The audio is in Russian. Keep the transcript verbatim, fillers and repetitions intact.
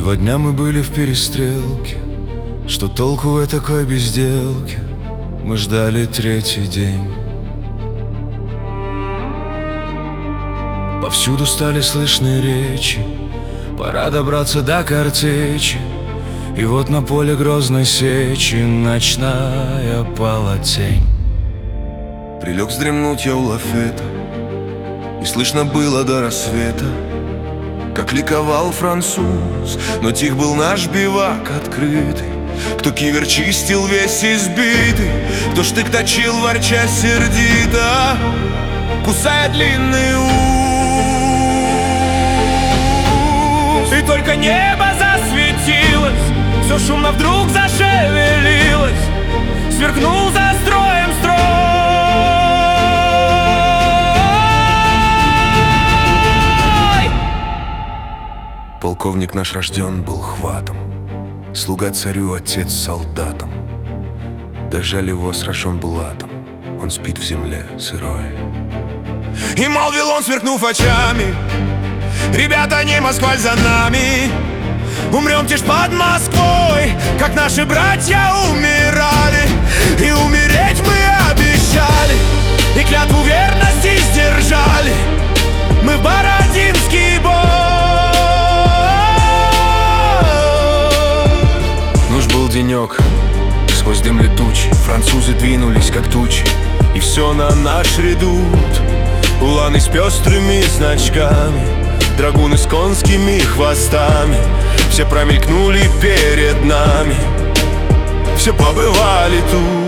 Два дня мы были в перестрелке. Что толку в такой безделке? Мы ждали третий день. Повсюду стали слышны речи, пора добраться до картечи. И вот на поле грозной сечи ночная пала тень. Прилег вздремнуть я у лафета, и слышно было до рассвета, как ликовал француз, но тих был наш бивак открытый. Кто кивер чистил весь избитый, кто штык точил, ворча сердито, кусая длинный ус. И только небо засветилось, все шумно вдруг зашевелилось, сверкнул за строем строй. Полковник наш рожден был хватом, слуга царю, отец солдатам. Дожали его сражен булатом, он спит в земле сырой. И молвил он, сверкнув очами: ребята, не Москва за нами, умрем-те ж под Москвой, как наши братья умирали. И умереть мы обещали, и клятву верности сдержали. Мы в Бородинский бой. Нуж был денек, сквозь дым летучий французы двинулись, как тучи, и все на наш редут. Уланы с пестрыми значками, драгуны с конскими хвостами, все промелькнули перед нами, все побывали тут.